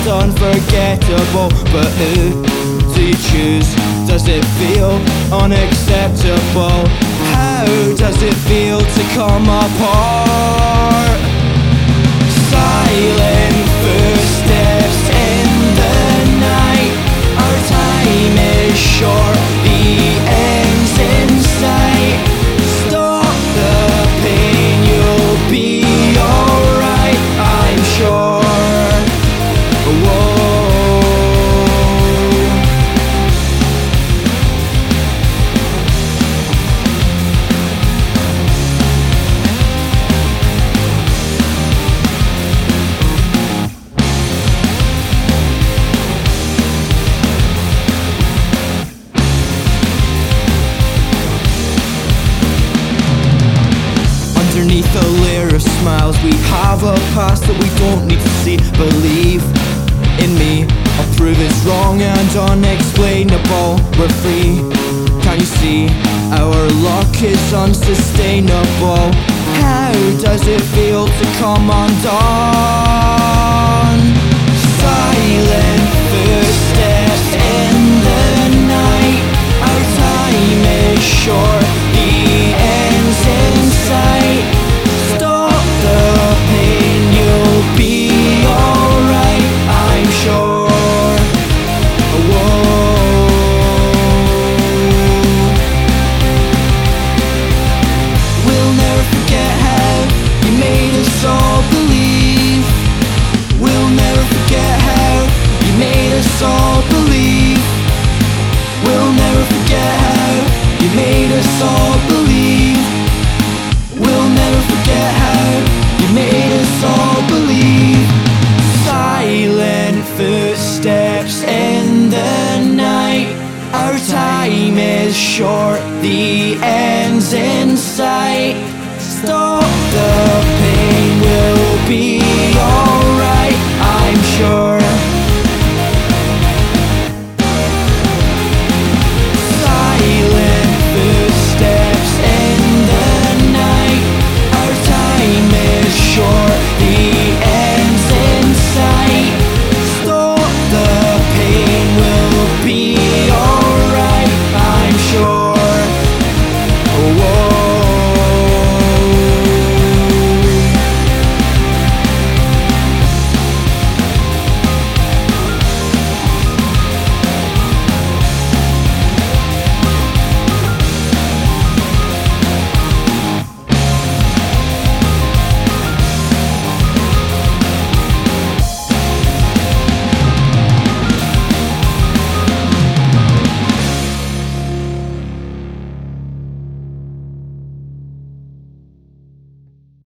and unforgettable. But who do you choose? Does it feel unacceptable? How does it feel to come apart? Silent footsteps in the night. Our time is short, the end's in sight. Stop the pain, you'll be alright, I'm sure. Whoa. Underneath a layer of smiles, we have a past that we don't need to see. Believe in me, I'll prove it's wrong and unexplainable. We're free, can't you see? Our luck is unsustainable. How does it feel to come undone? Silent footsteps in the night. Our time is short, the end's in sight. Stop the pain, you'll be alright, I'm sure. Whoa. We'll never forget how you made us all believe. We'll never forget how you made us all believe. We'll never forget how you made us all believe. We'll never forget how you made us all believe. Silent footsteps in the night. Our time is short, the end